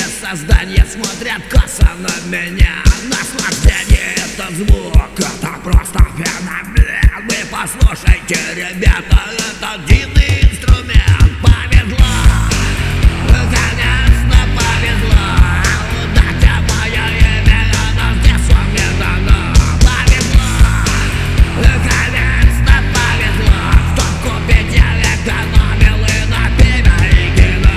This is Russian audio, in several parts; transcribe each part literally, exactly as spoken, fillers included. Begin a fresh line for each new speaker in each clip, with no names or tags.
создания смотрят косо на меня. Наслаждение — это звук, это просто феномен. Вы послушайте, ребята, это дивный инструмент. Повезло, конечно, повезло. Удача — мое имя, оно здесь вам не дано. Повезло, конечно, повезло. Чтоб купить, я экономил и на пиво, и кино.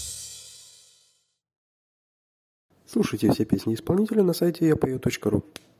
Слушайте все песни исполнителя на сайте я пою точка ру.